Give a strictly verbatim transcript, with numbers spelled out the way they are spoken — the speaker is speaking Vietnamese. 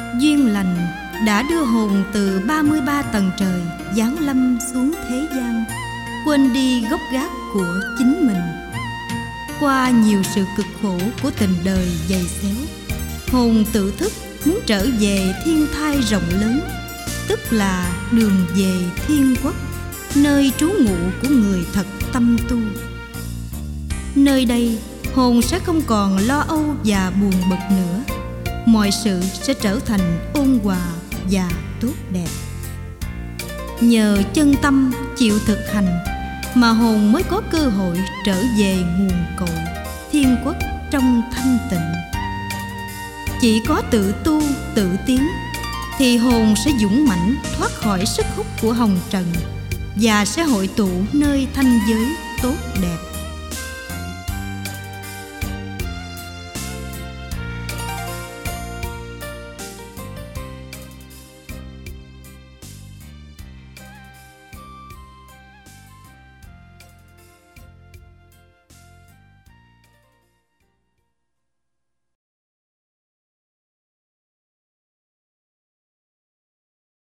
duyên lành đã đưa hồn từ ba mươi ba tầng trời giáng lâm xuống thế gian, quên đi gốc gác của chính mình. Qua nhiều sự cực khổ của tình đời dày xéo, hồn tự thức muốn trở về thiên thai rộng lớn, tức là đường về thiên quốc, nơi trú ngụ của người thật tâm tu. Nơi đây hồn sẽ không còn lo âu và buồn bực nữa, mọi sự sẽ trở thành ôn hòa và tốt đẹp. Nhờ chân tâm chịu thực hành mà hồn mới có cơ hội trở về nguồn cội thiên quốc trong thanh tịnh. Chỉ có tự tu tự tiến thì hồn sẽ dũng mãnh thoát khỏi sức hút của hồng trần và sẽ hội tụ nơi thanh giới tốt đẹp.